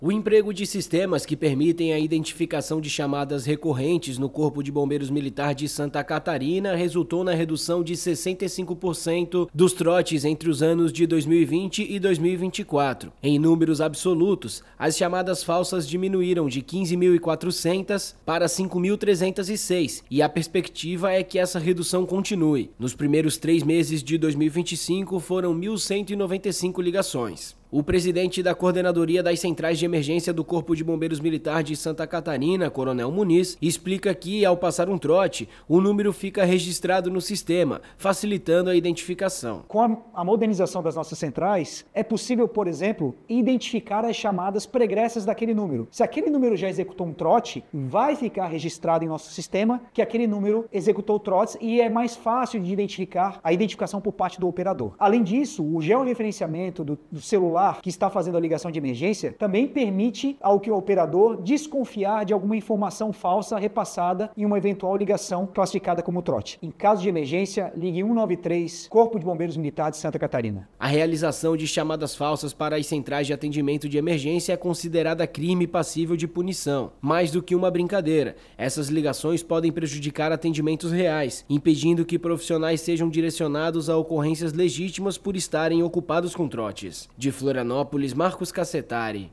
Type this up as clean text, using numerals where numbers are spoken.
O emprego de sistemas que permitem a identificação de chamadas recorrentes no Corpo de Bombeiros Militar de Santa Catarina resultou na redução de 65% dos trotes entre os anos de 2020 e 2024. Em números absolutos, as chamadas falsas diminuíram de 15.400 para 5.306 e a perspectiva é que essa redução continue. Nos primeiros 3 meses de 2025 foram 1.195 ligações. O presidente da Coordenadoria das Centrais de Emergência do Corpo de Bombeiros Militar de Santa Catarina, Coronel Muniz, explica que, ao passar um trote, o número fica registrado no sistema, facilitando a identificação. Com a modernização das nossas centrais, é possível, por exemplo, identificar as chamadas pregressas daquele número. Se aquele número já executou um trote, vai ficar registrado em nosso sistema que aquele número executou trotes e é mais fácil de identificar a identificação por parte do operador. Além disso, o georreferenciamento do celular que está fazendo a ligação de emergência também permite ao que o operador desconfiar de alguma informação falsa repassada em uma eventual ligação classificada como trote. Em caso de emergência, ligue 193, Corpo de Bombeiros Militar de Santa Catarina. A realização de chamadas falsas para as centrais de atendimento de emergência é considerada crime passível de punição. Mais do que uma brincadeira, essas ligações podem prejudicar atendimentos reais, impedindo que profissionais sejam direcionados a ocorrências legítimas por estarem ocupados com trotes. De Florianópolis, Marcos Cassetari.